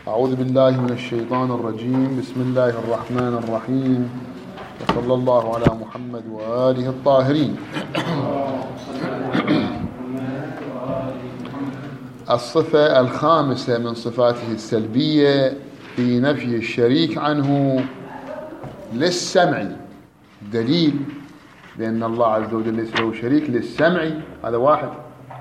أعوذ بالله من الشيطان الرجيم. بسم الله الرحمن الرحيم، وصلى الله على محمد وآله الطاهرين. الصفة الخامسة من صفاته السلبية في نفي الشريك عنه للسمع. دليل بأن الله عز وجل ليس له شريك للسمع، هذا واحد.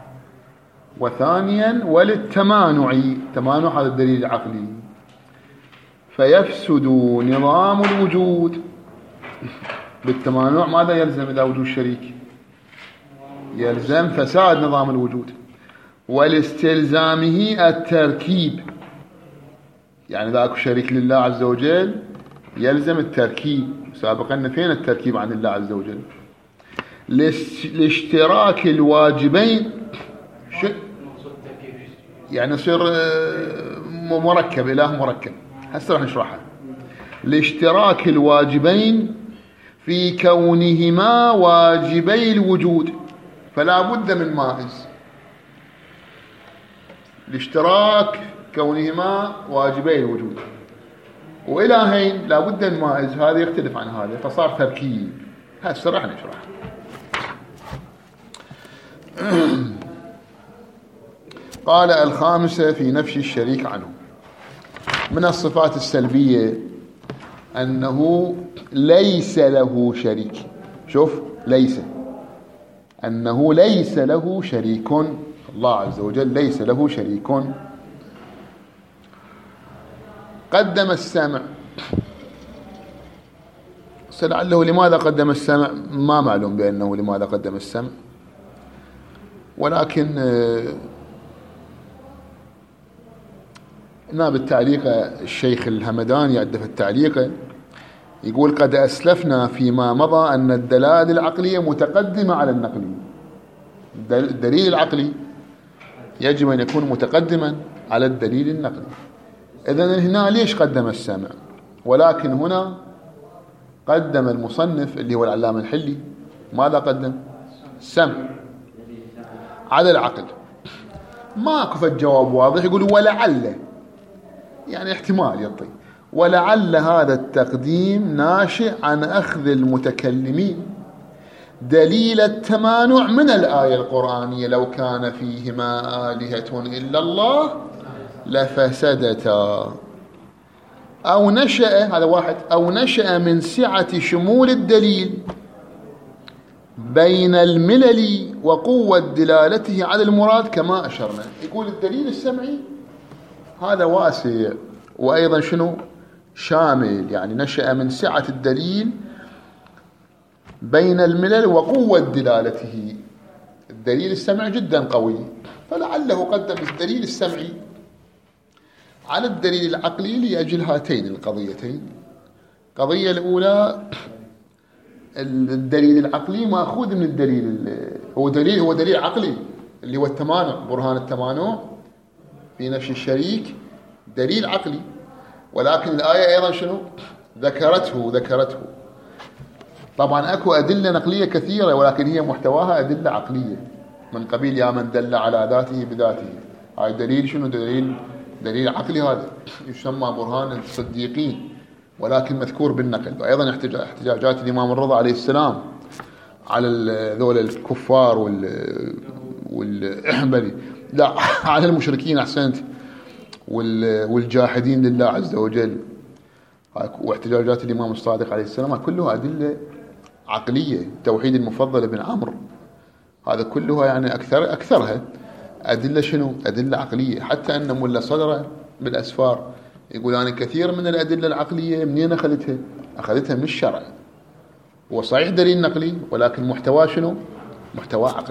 وثانيا وللتمانع، التمانع هذا الدليل العقلي، فيفسد نظام الوجود. بالتمانع ماذا يلزم إذا وجود شريك؟ يلزم فساد نظام الوجود. ولاستلزامه التركيب، يعني إذا أكو شريك لله عز وجل يلزم التركيب. سابقا نفينا التركيب عن الله عز وجل. لاشتراك الواجبين، يعني يصير مركب، إله مركب. هسه راح نشرحها. لاشتراك الواجبين في كونهما واجبي الوجود، فلا بد من مائز. لاشتراك كونهما واجبي الوجود، وإلهين لا بد من مائز، هذا يختلف عن هذا، فصار تركيب. هسه راح نشرح. قال الخامسة في نفي الشريك عنه. من الصفات السلبية أنه ليس له شريك. شوف، ليس، أنه ليس له شريك. الله عز وجل ليس له شريك. قدم السمع، لعله لماذا قدم السمع ما معلوم بأنه لماذا قدم السمع، ولكن هنا بالتعليق الشيخ الهمداني عنده في التعليق يقول: قد أسلفنا فيما مضى أن الدلائل العقلية متقدمة على النقلية. الدليل العقلي يجب أن يكون متقدما على الدليل النقلي. إذن هنا ليش قدم السمع؟ ولكن هنا قدم المصنف اللي هو العلامة الحلي، ماذا قدم؟ السمع على العقل. ما كفت جواب واضح، يقول ولعل، يعني احتمال يعطي، ولعل هذا التقديم ناشئ عن أخذ المتكلمين دليل التمانع من الآية القرآنية: لو كان فيهما آلهة إلا الله لفسدتا. أو نشأ، هذا واحد، أو نشأ من سعة شمول الدليل بين الملل وقوة دلالته على المراد كما أشرنا. يقول الدليل السمعي هذا واسع، وأيضا شنو؟ شامل، يعني نشأ من سعة الدليل بين الملل وقوة دلالته. الدليل السمعي جدا قوي، فلعله قدم الدليل السمعي على الدليل العقلي لأجل هاتين القضيتين. القضية الأولى الدليل العقلي مأخوذ من الدليل، هو دليل عقلي اللي هو التمانع، برهان التمانع في نفي الشريك، دليل عقلي. ولكن الآية أيضا شنو؟ ذكرته. طبعا أكو أدلة نقلية كثيرة، ولكن هي محتواها أدلة عقلية من قبيل يا من دل على ذاته بذاته. هاي دليل شنو؟ دليل عقلي، هذا يسمى برهان الصديقين، ولكن مذكور بالنقل. وأيضا احتجاجات الإمام الرضا عليه السلام على ذول الكفار والإحبلي، لا، على المشركين، أحسنت، والجاحدين لله عز وجل. واحتجاجات الإمام الصادق عليه السلام كلها أدلة عقلية. التوحيد المفضل ابن عمرو هذا كلها يعني أكثرها أدلة شنو؟ أدلة عقلية. حتى أن ملا صدره بالأسفار يقول أنا كثير من الأدلة العقلية منين أخذتها من الشرع. هو صحيح دليل نقلي، ولكن محتوى شنو؟ محتوى عقلي.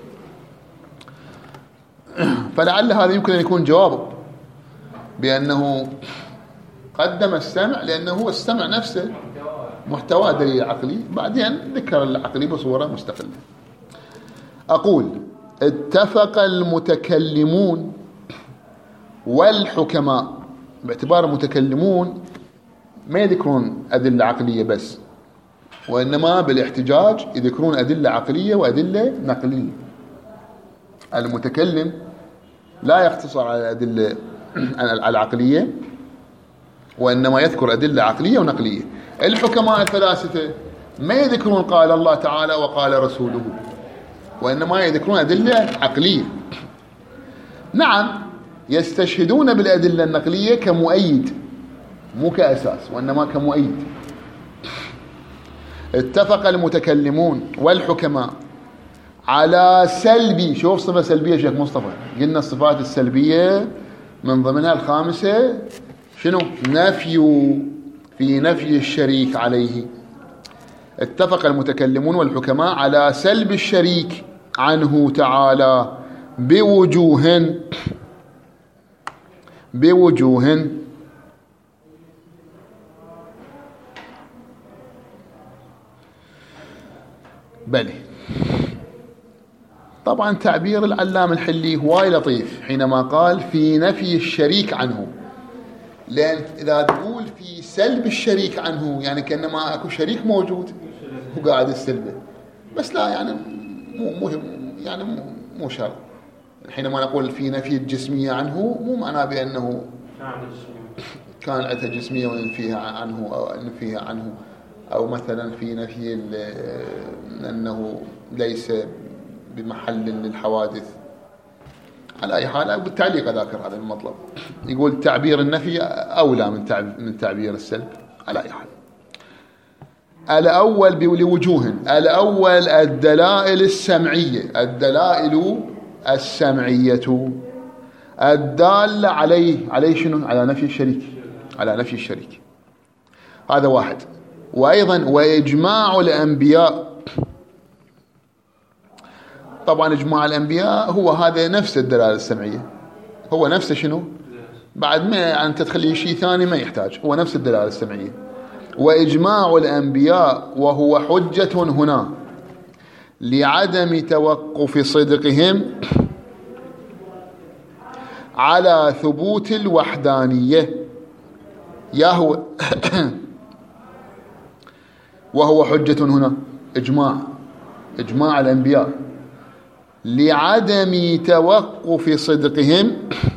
فلعل هذا يمكن أن يكون جواب بأنه قدم السمع، لأنه هو السمع نفسه محتوى دليل عقلي، بعدين ذكر العقلي بصورة مستقلة. أقول: اتفق المتكلمون والحكماء، باعتبار المتكلمون ما يذكرون أدلة عقلية بس، وإنما بالاحتجاج يذكرون أدلة عقلية وأدلة نقلية. المتكلم لا يقتصر على الأدلة العقلية، وإنما يذكر أدلة عقلية ونقلية. الحكماء الفلاسفة ما يذكرون قال الله تعالى وقال رسوله، وإنما يذكرون أدلة عقلية. نعم يستشهدون بالأدلة النقلية كمؤيد مو كأساس، وإنما كمؤيد. اتفق المتكلمون والحكماء على سلبي، شوف صفة سلبية شيخ مصطفى، قلنا الصفات السلبية من ضمنها الخامسة شنو؟ في نفي الشريك عليه. اتفق المتكلمون والحكماء على سلب الشريك عنه تعالى بوجوه بلى. طبعا تعبير العلامة الحلي هواي لطيف حينما قال في نفي الشريك عنه، لأن إذا تقول في سلب الشريك عنه يعني كأنما أكو شريك موجود وقاعد يسلبه، بس لا يعني مو شرط. حينما نقول في نفي الجسمية عنه مو معناه بأنه كان عنده جسمية وننفيها عنه أو مثلا في نفي أنه ليس بمحل للحوادث. على أي حال بالتعليق أذاكر هذا المطلب، يقول تعبير النفي أولى من تعبير السلب. على أي حال الأول لوجوه. الأول الدلائل السمعية الدالة عليه شنو؟ على نفي الشريك. هذا واحد. وأيضا وإجماع الأنبياء. طبعا إجماع الأنبياء هو هذا نفس الدلالة السمعية، هو نفسه شنو؟ بعد ما أنت تخليه شيء ثاني ما يحتاج، هو نفس الدلالة السمعية. وإجماع الأنبياء وهو حجة هنا لعدم توقف صدقهم على ثبوت الوحدانية وهو حجة هنا إجماع الأنبياء لعدم توقف صدقهم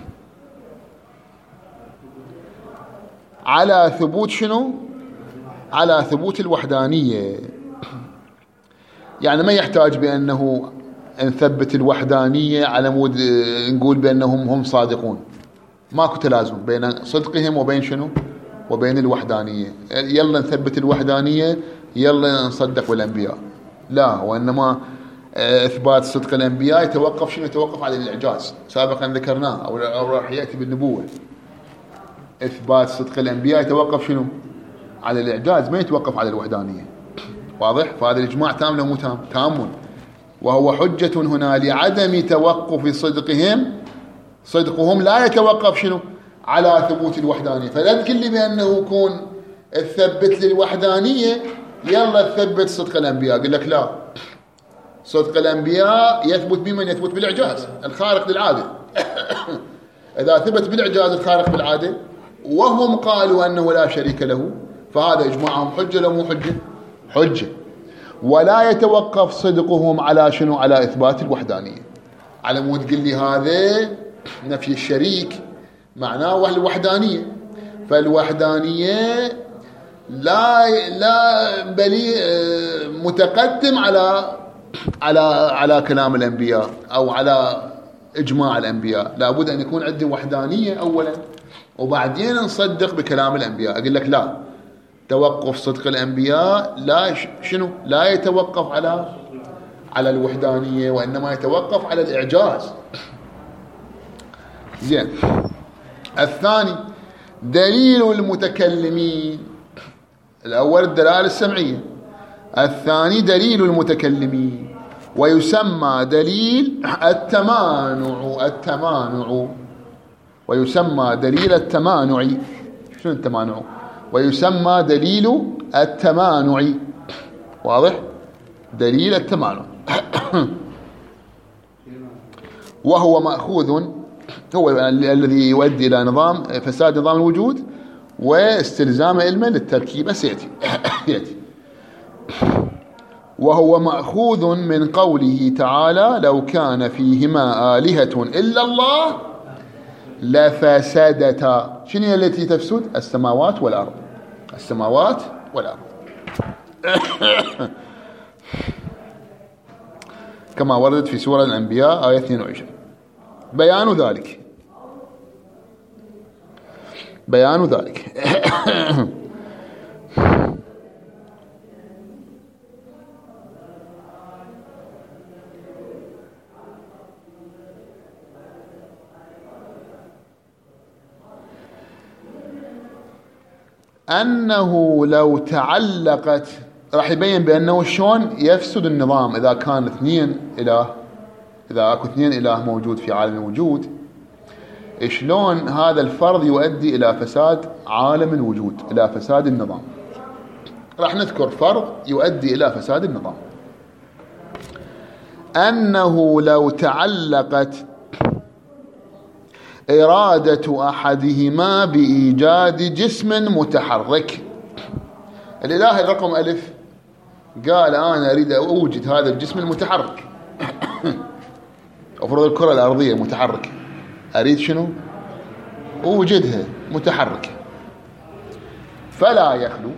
على ثبوت شنو؟ على ثبوت الوحدانية. يعني ما يحتاج بأنه نثبت الوحدانية على مود نقول بأنهم هم صادقون، ماكو تلازم بين صدقهم وبين شنو؟ وبين الوحدانية. يلا نثبت الوحدانية يلا نصدق الأنبياء، لا، وإنما إثبات صدق الأنبياء يتوقف شنو؟ يتوقف على الإعجاز، سابقا ذكرناه أو راح يأتي بالنبوة. إثبات صدق الأنبياء يتوقف شنو؟ على الإعجاز، ما يتوقف على الوحدانية. واضح؟ فهذا الإجماع تام لو مو تام؟ تام. وهو حجة هنا لعدم توقف صدقهم لا يتوقف شنو؟ على ثبوت الوحدانية. فلا تقل لي بأنه يكون تثبت للوحدانية يلا تثبت صدق الأنبياء، أقول لك لا، صدق الأنبياء يثبت بمن؟ يثبت بالإعجاز الخارق للعادة. إذا ثبت بالإعجاز الخارق بالعادة وهم قالوا أنه لا شريك له فهذا إجماعهم حجة لو مو حجة. ولا يتوقف صدقهم على شنو؟ على إثبات الوحدانية. على مود تقول لي هذا نفي الشريك معناه الوحدانية، فالوحدانية لا بل متقدم على كلام الأنبياء أو على إجماع الأنبياء. لابد أن يكون عندي وحدانية أولا وبعدين نصدق بكلام الأنبياء. أقول لك لا، توقف صدق الأنبياء لا يتوقف على الوحدانية، وإنما يتوقف على الإعجاز. زين. الثاني دليل المتكلمين. الأول الدلالة السمعية، الثاني دليل المتكلمين، ويسمى دليل التمانع ويسمى دليل التمانع. شنو التمانع؟ ويسمى دليل التمانع. واضح؟ دليل التمانع. وهو مأخوذ، هو الذي يؤدي إلى نظام فساد نظام الوجود واستلزام علما للتركيب. سيأتي. وهو مأخوذ من قوله تعالى لو كان فيهما آلهة إلا الله لفسدتا. شنو هي التي تفسد؟ السماوات والأرض. السماوات والأرض. كما وردت في سورة الأنبياء آية 22. بيان ذلك أنه لو تعلقت، راح يبين بأنه شلون يفسد النظام إذا كان اثنين إله، إذا أكو اثنين إله موجود في عالم الوجود، شلون هذا الفرض يؤدي إلى فساد عالم الوجود، إلى فساد النظام. راح نذكر فرض يؤدي إلى فساد النظام. أنه لو تعلقت إرادة أحدهما بإيجاد جسم متحرك. الإله الرقم ألف قال أنا أريد أوجد هذا الجسم المتحرك. أفرض الكرة الأرضية متحركة، أريد شنو؟ أوجدها متحركة. فلا يخلو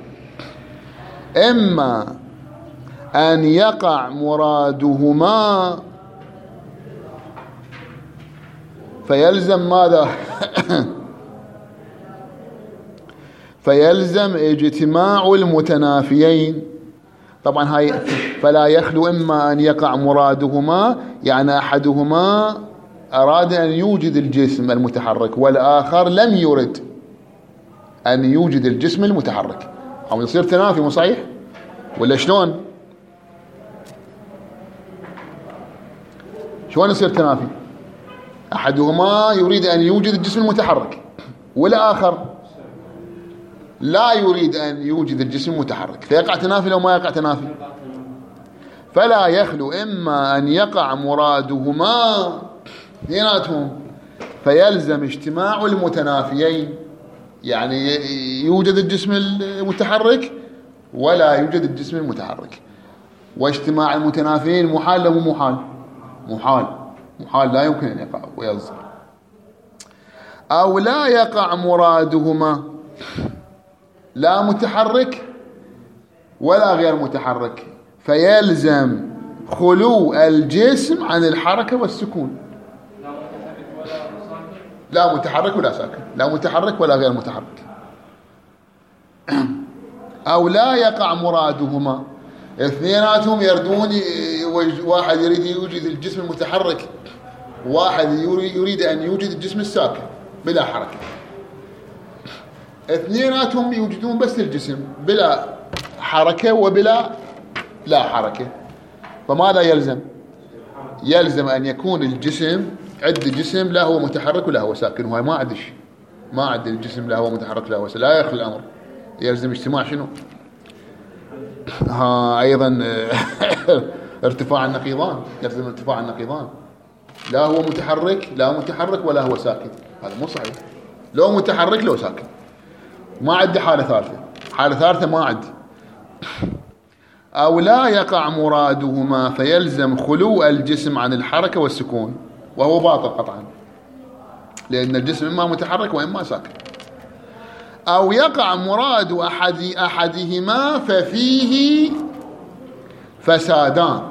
إما أن يقع مرادهما فيلزم ماذا؟ فيلزم اجتماع المتنافيين. طبعا هاي فلا يخلو إما أن يقع مرادهما، يعني أحدهما أراد أن يوجد الجسم المتحرك والآخر لم يرد أن يوجد الجسم المتحرك، أو يصير تنافي. مو صحيح ولا شلون؟ شلون يصير تنافي؟ أحدهما يريد أن يوجد الجسم المتحرك والآخر لا يريد أن يوجد الجسم المتحرك، فيقع تنافي لو ما يقع تنافي. فلا يخلو إما أن يقع مرادهما اثنيناتهم فيلزم اجتماع المتنافيين، يعني يوجد الجسم المتحرك ولا يوجد الجسم المتحرك. واجتماع المتنافيين محال لو محال؟ محال لا يمكن أن يقع ويصدر. أو لا يقع مرادهما، لا متحرك ولا غير متحرك، فيلزم خلو الجسم عن الحركة والسكون. لا متحرك ولا ساكن، لا متحرك ولا غير متحرك. أو لا يقع مرادهما، اثنيناتهم يردون، واحد يريد يوجد الجسم المتحرك، واحد يريد أن يوجد الجسم الساكن بلا حركة. اثنيناتهم يوجدون بس الجسم بلا حركة وبلا لا حركة. فماذا يلزم؟ يلزم أن يكون الجسم عد جسم لا هو متحرك ولا هو ساكن، وهي ما عدش، ما عد الجسم لا هو متحرك لا هو ساكن، لا يخلو الأمر. يلزم اجتماع شنو؟ أيضا ارتفاع النقيضان، يلزم ارتفاع النقيضان. لا هو متحرك، لا متحرك ولا هو ساكن، هذا مو صحيح. لو متحرك لو ساكن، ما عندي حالة ثالثة، حالة ثالثة ما عندي. أو لا يقع مرادهما فيلزم خلو الجسم عن الحركة والسكون، وهو باطل قطعا، لأن الجسم إما متحرك وإما ساكن. أو يقع مراد أحدهما ففيه فسادان.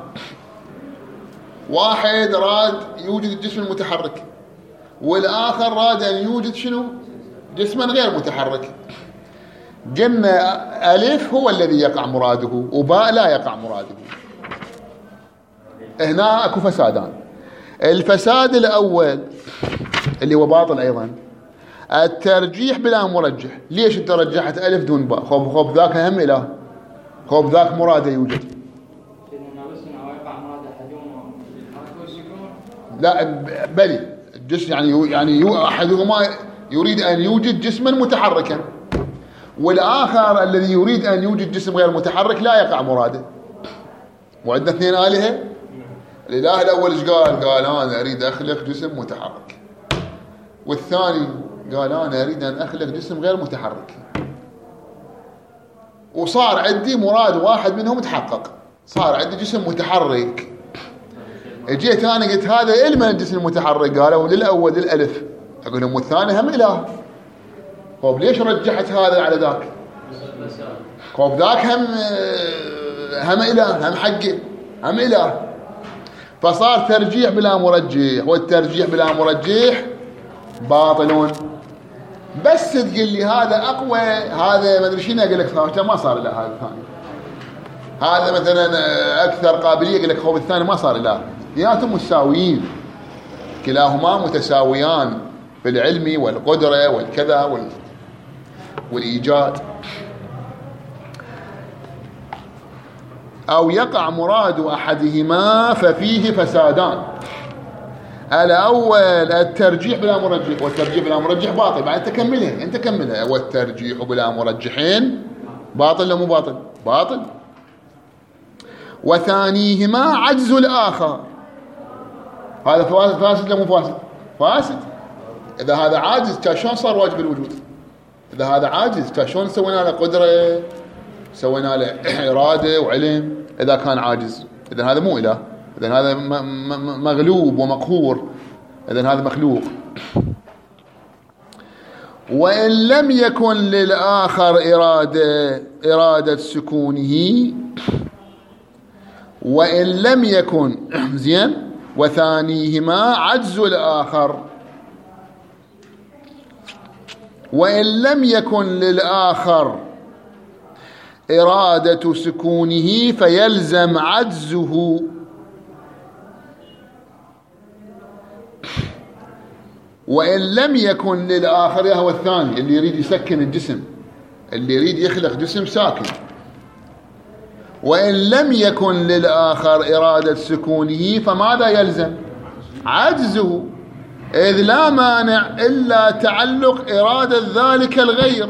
واحد راد يوجد الجسم المتحرك والآخر راد أن يوجد شنو؟ جسما غير متحرك. قلنا ألف هو الذي يقع مراده وباء لا يقع مراده. هنا أكو فسادان. الفساد الأول اللي هو باطل أيضا الترجيح بلا مرجح. ليش انت رجحت ألف دون باء؟ خوب ذاك هم إله، خوب ذاك مراده يوجد. لا بلي الجسم يعني أحدهما يريد أن يوجد جسما متحركا والآخر الذي يريد أن يوجد جسم غير متحرك لا يقع مراده. وعندنا اثنين آلهة. الإله الأول ايش قال؟ قال أنا أريد أخلق جسم متحرك، والثاني قال أنا أريد أن أخلق جسم غير متحرك. وصار عندي مراد واحد منهم تحقق، صار عندي جسم متحرك. جيت أنا قلت هذا إلمن الجسم المتحرك؟ قالوا للأول الألف، أقول لهم والثاني هم إله. طيب ليش رجحت هذا على ذاك؟ طيب ذاك هم إله، هم حقه، هم إله. فصار ترجيح بلا مرجح، والترجيح بلا مرجح باطل. بس تقول لي هذا أقوى، هذا ما أدري شنو، أقول لك ما صار إله هذا الثاني. هذا مثلا أكثر قابلية، أقول لك خوف الثاني ما صار إله. اثنيناتهم مساويين، كلاهما متساويان في العلم والقدرة والكذا والإيجاد. أو يقع مراد أحدهما ففيه فسادان. الأول الترجيح بلا مرجح، والترجيح بلا مرجح باطل. بعد أنت كملها. والترجيح بلا مرجحين باطل ولا مو باطل؟ باطل. وثانيهما عجز الآخر. هذا فاسد ولا مو فاسد؟ فاسد. إذا هذا عاجز كان شلون صار واجب الوجود؟ إذا هذا عاجز كان شلون سوينا له قدرة، سوينا له إرادة وعلم؟ إذا كان عاجز إذن هذا مو إله، إذن هذا مغلوب ومقهور، إذن هذا مخلوق. وإن لم يكن للآخر إرادة سكونه، وإن لم يكن زين. وثانيهما عجز الآخر. وإن لم يكن للآخر إرادة سكونه فيلزم عجزه. وإن لم يكن للآخر، هو الثاني اللي يريد يسكن الجسم، اللي يريد يخلق جسم ساكن. وإن لم يكن للآخر إرادة سكونه فماذا يلزم؟ عجزه، إذ لا مانع إلا تعلق إرادة ذلك الغير.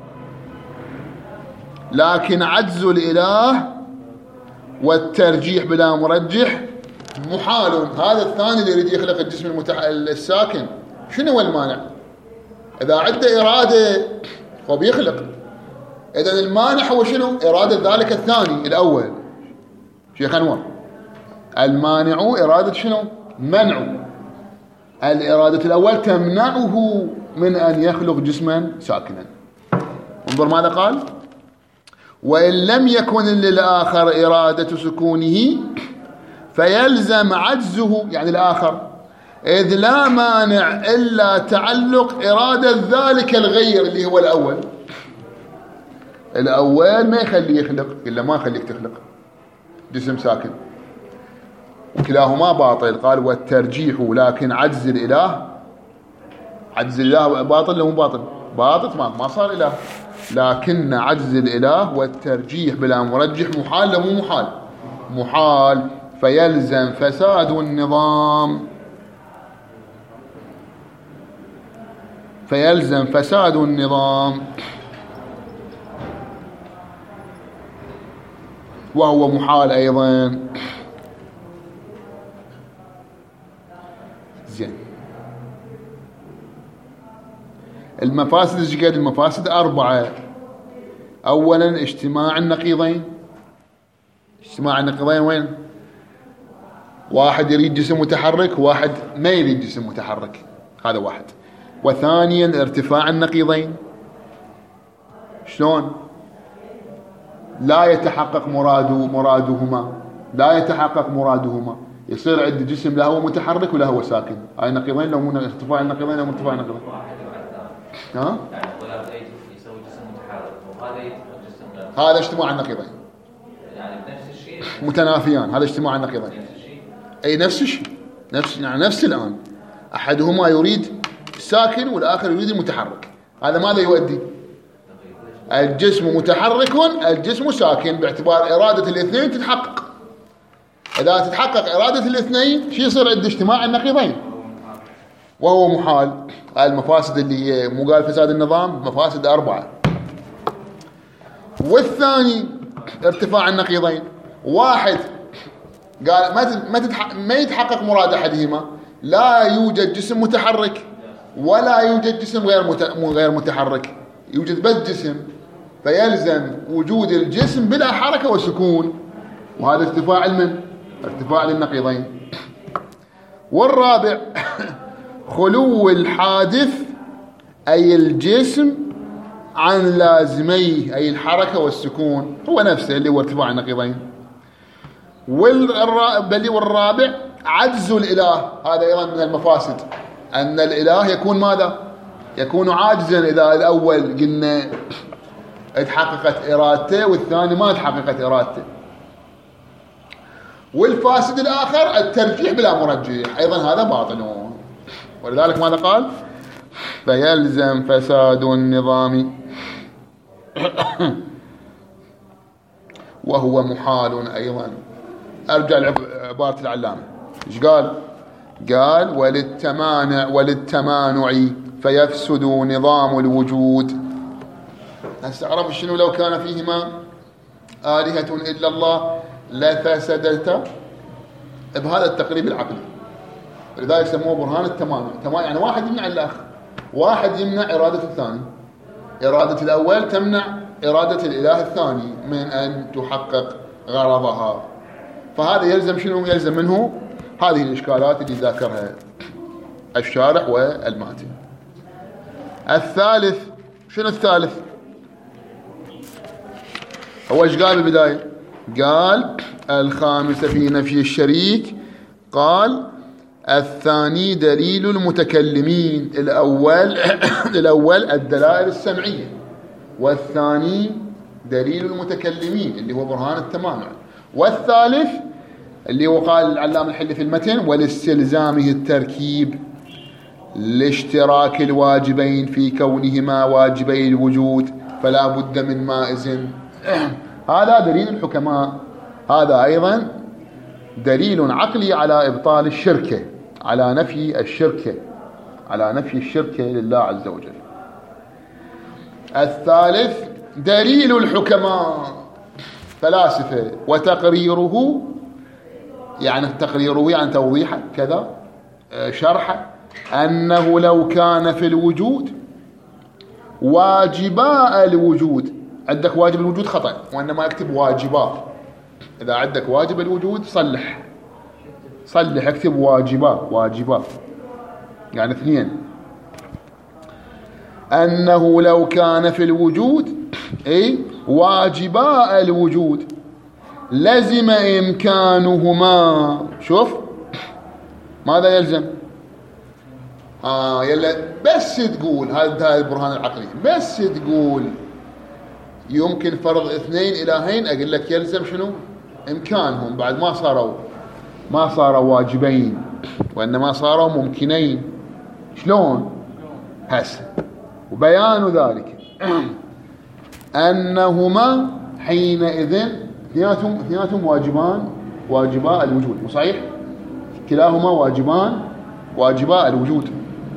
لكن عجز الإله والترجيح بلا مرجح محال. هذا الثاني اللي يريد يخلق الجسم الساكن، شنو هو المانع؟ إذا عنده إرادة هو بيخلق، إذن المانع هو شنو؟ إرادة ذلك الثاني الأول. شيخ أنور، المانع إرادة شنو؟ منع. الإرادة الأول تمنعه من أن يخلق جسما ساكنا. انظر ماذا قال: وإن لم يكن للآخر إرادة سكونه فيلزم عجزه، يعني الآخر، إذ لا مانع إلا تعلق إرادة ذلك الغير اللي هو الأول. الأول ما يخلي يخلق، إلا ما يخليك تخلق جسم ساكن، وكلاهما باطل. قال: والترجيح، لكن عجز الإله، عجز الإله باطل لو مو باطل؟ باطل، ما صار إله. لكن عجز الإله والترجيح بلا مرجح محال لو مو محال؟ محال. فيلزم فساد النظام، فيلزم فساد النظام، وهو محال أيضا. زين، المفاسد ايش قد؟ المفاسد 4. أولا اجتماع النقيضين. اجتماع النقيضين وين؟ واحد يريد جسم متحرك، واحد ما يريد جسم متحرك، هذا واحد. وثانيا ارتفاع النقيضين. شلون؟ لا يتحقق مرادهما، لا يتحقق مرادهما. يصير عند جسم لا هو متحرك ولا هو ساكن. هاي النقيضين لو مو ارتفاع النقيضين لو ارتفاع النقيضين. ها؟ يسوي جسم متحرك وهذا جسم، هذا اجتماع النقيضين، يعني بنفس الشيء، متنافيان. هذا اجتماع النقيضين. نفس الشيء، أي نفس الشيء، نفس الآن. أحدهما يريد الساكن والآخر يريد المتحرك. هذا ماذا يؤدي؟ الجسم متحرك، الجسم ساكن، باعتبار إرادة الاثنين تتحقق. إذا تتحقق إرادة الاثنين شو يصير عند اجتماع النقيضين؟ وهو محال. المفاسد اللي هي مو قال فساد النظام، مفاسد 4. والثاني ارتفاع النقيضين. واحد قال ما يتحقق مراد أحدهما، لا يوجد جسم متحرك ولا يوجد جسم غير متحرك، يوجد بس جسم، فيلزم وجود الجسم بلا حركة وسكون، وهذا ارتفاع ارتفاع للنقيضين. والرابع خلو الحادث أي الجسم عن لازميه أي الحركة والسكون، هو نفسه اللي هو ارتفاع النقيضين. والرابع عجز الإله، هذا أيضا من المفاسد، أن الإله يكون ماذا؟ يكون عاجزا إذا الأول قلنا اتحققت إرادته والثاني ما اتحققت إرادته. والفاسد الآخر الترجيح بلا مرجح، أيضا هذا باطل. ولذلك ماذا قال؟ فيلزم فساد النظام وهو محال أيضا. أرجع لعبارة العلامة، إيش قال؟ قال وللتمانع فيفسد نظام الوجود. استعرف شنو؟ لو كان فيهما آلهة إلا الله لفسدتا، بهذا التقريب العقلي. لذلك سموه برهان التمانع. يعني واحد يمنع الآخر، واحد يمنع إرادة الثاني، إرادة الأول تمنع إرادة الإله الثاني من أن تحقق غرضها. فهذا يلزم شنو؟ يلزم منه هذه الإشكالات اللي ذاكرها الشارح والماتن. الثالث، شنو الثالث؟ هو ايش قال بالبداية؟ قال الخامس في نفي الشريك، قال الثاني دليل المتكلمين. الأول الدلائل السمعية، والثاني دليل المتكلمين اللي هو برهان التمانع. والثالث اللي هو قال العلام الحلي في المتن ولاستلزامه التركيب لاشتراك الواجبين في كونهما واجبي الوجود فلا بد من مائز. هذا دليل الحكماء، هذا أيضا دليل عقلي على إبطال الشركة، على نفي الشركة لله عز وجل. الثالث دليل الحكماء فلاسفة، وتقريره يعني توضيحه كذا شرحه، أنه لو كان في الوجود واجباء الوجود. عندك واجب الوجود خطأ، وإنما اكتب واجبات. إذا عندك واجب الوجود صلح اكتب واجبات يعني اثنين. أنه لو كان في الوجود واجباء الوجود لزم إمكانهما. شوف ماذا يلزم؟ يلا بس تقول هذا البرهان العقلي، بس تقول يمكن فرض اثنين إلهين، أقول لك يلزم شنو؟ إمكانهم، بعد ما صاروا واجبين وإنما صاروا ممكنين. شلون؟ هسه وبيان ذلك أنهما حينئذ اثنيناتهم واجباء الوجود، مو صحيح؟ كلاهما واجباء الوجود.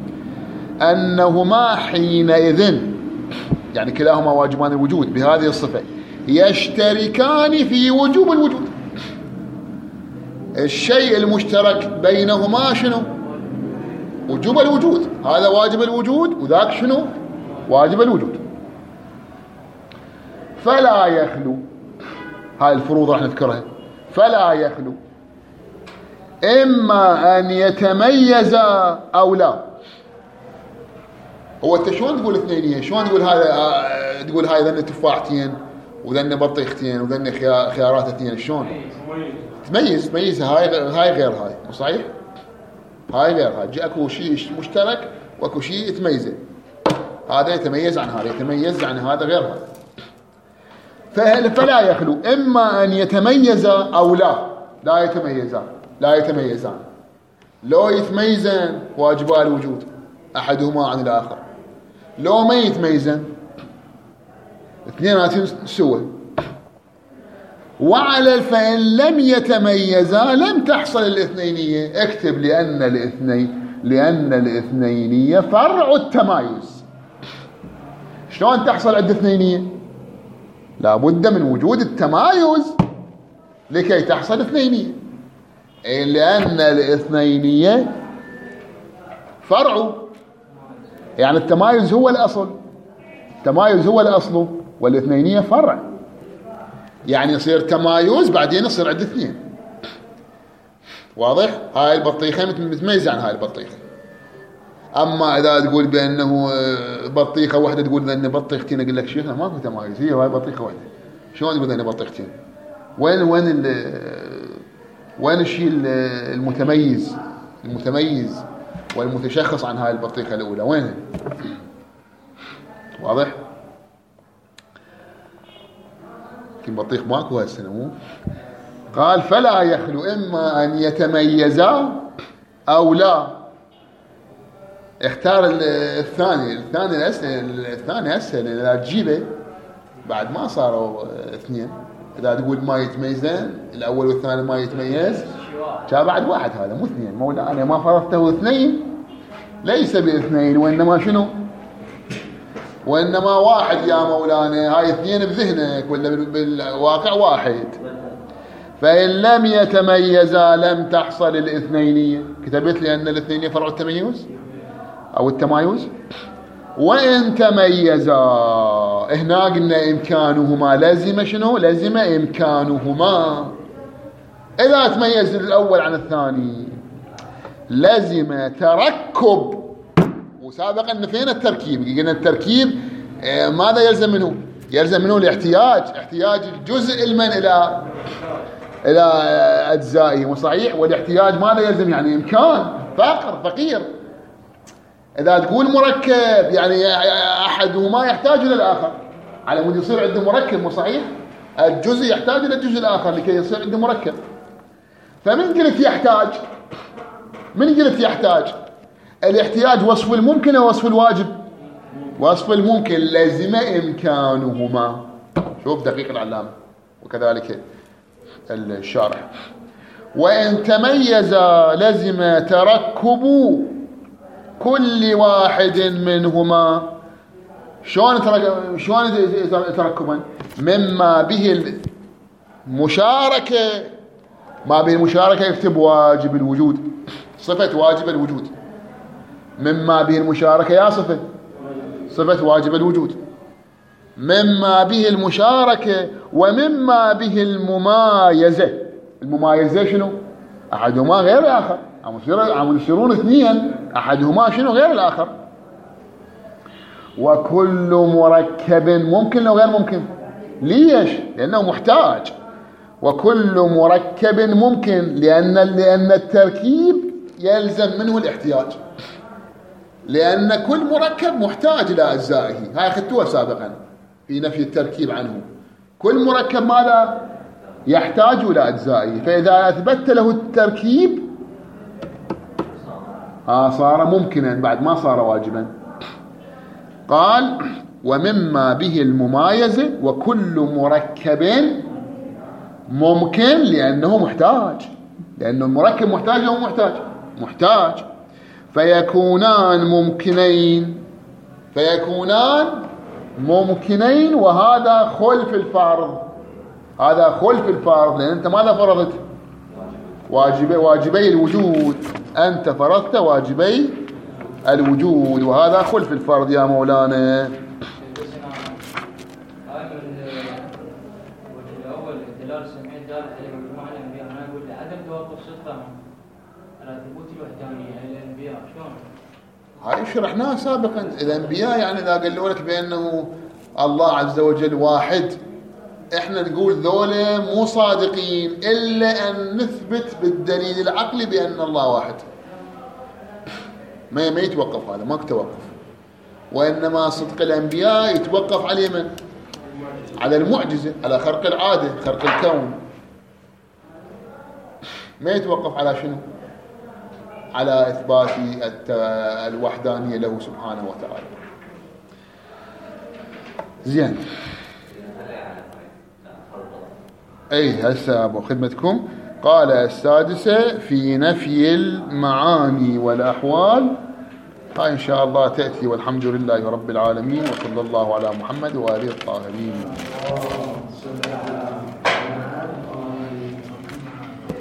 أنهما حينئذ يعني كلاهما واجبان الوجود بهذه الصفة يشتركان في وجوب الوجود. الشيء المشترك بينهما شنو؟ وجوب الوجود. هذا واجب الوجود وذاك شنو؟ واجب الوجود. فلا يخلو، هاي الفروض راح نذكرها، فلا يخلو إما أن يتميز أو لا. هو أنت شلون تقول اثنينية؟ شلون تقول هذا؟ تقول هاي ذن تفاحتين وذن بطيختين وذن خيارات اثنين، شلون تميز هاي غير هاي، مو صحيح؟ هاي غير هاي، اكو شيء مشترك واكو شيء يتميزه، هذا يتميز عن هذا، يتميز عن هذا غير هذا. فلا يخلو إما أن يتميز أو لا يتميزان. لو يتميزان واجباء الوجود أحدهما عن الآخر، لو ما يتميزان اثنيناتهم سوى. وعلى فإن لم يتميزا لم تحصل الاثنينية. اكتب لأن الاثنينية فرع التمايز. شلون تحصل عند اثنينية؟ لا بد من وجود التمايز لكي تحصل اثنينية. لأن الاثنينية فرع، يعني التمايز هو الأصل والاثنينية فرع، يعني يصير تمايز بعدين يصير عند اثنين. واضح؟ هاي البطيخة متميزة عن هاي البطيخة، أما إذا تقول بأنه بطيخة واحدة تقول أن بطيختين، أقول لك شيخنا ماكو تمايز، هي هاي بطيخة واحدة، شلون تقول أن بطيختين؟ وين الشيء المتميز والمتشخص عن هاي البطيخة الأولى؟ وين؟ واضح؟ لكن بطيخ ماكو هالسنة مو؟ قال فلا يخلو إما أن يتميزا أو لا. اختار الثاني أسهل إذا تجيبه بعد ما صاروا اثنين. إذا تقول ما يتميزان الأول والثاني ما يتميز، جاء بعد واحد، هذا مو اثنين. مولانا ما فرضته اثنين ليس باثنين، وإنما شنو؟ وإنما واحد يا مولانا. هاي اثنين بذهنك ولا بالواقع واحد. فإن لم يتميزا لم تحصل الاثنينية. كتبت لي أن الاثنين فرع التميز أو التمايز. وإن تميزا هنا قلنا إمكانهما، لازم شنو؟ لازم إمكانهما. إذا تميز الأول عن الثاني لازم تركب. وسابقا نفينا التركيب، قلنا التركيب ماذا يلزم منه؟ يلزم منه الاحتياج، احتياج الجزء المن إلى أجزائه، وصحيح. والاحتياج ماذا يلزم؟ يعني إمكان، فقير. إذا تقول مركب يعني أحدهما يحتاج إلى الآخر على مود يصير عنده مركب، مو صحيح؟ الجزء يحتاج إلى الجزء الآخر لكي يصير عنده مركب. فمن قلت يحتاج؟ من قلت يحتاج؟ الاحتياج وصف الممكن أو وصف الواجب؟ وصف الممكن. لازم إمكانهما. شوف دقيق العلامة وكذلك الشارح. وإن تميز لازم تركب كل واحد منهما. شلون تركبا؟ مما به المشاركة. ما به المشاركة يكتب واجب الوجود، صفة واجب الوجود. مما به المشاركة يا صفة واجب الوجود. مما به المشاركة ومما به الممايزة. الممايزة شنو؟ أحدهما غير الآخر. عم يصيرون اثنين، أحدهما شنو؟ غير الآخر. وكل مركب ممكن أو غير ممكن. ليش؟ لأنه محتاج. وكل مركب ممكن لأن التركيب يلزم منه الاحتياج، لأن كل مركب محتاج إلى أجزائه. هاي أخذتوها سابقا في نفي التركيب عنه. كل مركب ماذا؟ يحتاج إلى أجزائه. فإذا أثبت له التركيب صار ممكنا بعد ما صار واجبا. قال ومما به الممايزة. وكل مركب ممكن لأنه محتاج، لأنه المركب محتاج أو محتاج. فيكونان ممكنين وهذا خلف الفارض. هذا خلف الفارض، لأن أنت ماذا فرضت؟ واجبي الوجود. أنت فرضت واجبي الوجود، وهذا خلف الفرض يا مولانا. الأول الدلالة سمعت دالة على مجموعة الأنبياء. أنا أقول عدم توقف صدقهم على ثبوت الوحدانية للأنبياء. شلون؟ هاي شرحناها سابقا. الأنبياء يعني إذا قالوا لك بأنه الله عز وجل واحد، إحنا نقول ذولا مو صادقين إلا أن نثبت بالدليل العقلي بأن الله واحد. ما يتوقف هذا، ماك توقف. وإنما صدق الأنبياء يتوقف على من؟ على المعجزة، على خرق العادة، خرق الكون. ما يتوقف على شنو؟ على إثبات الوحدانية له سبحانه وتعالى. زين. هسه أبو خدمتكم. قال السادسة في نفي المعاني والأحوال. هاي إن شاء الله تأتي. والحمد لله رب العالمين، وصلى الله على محمد وآله الطاهرين.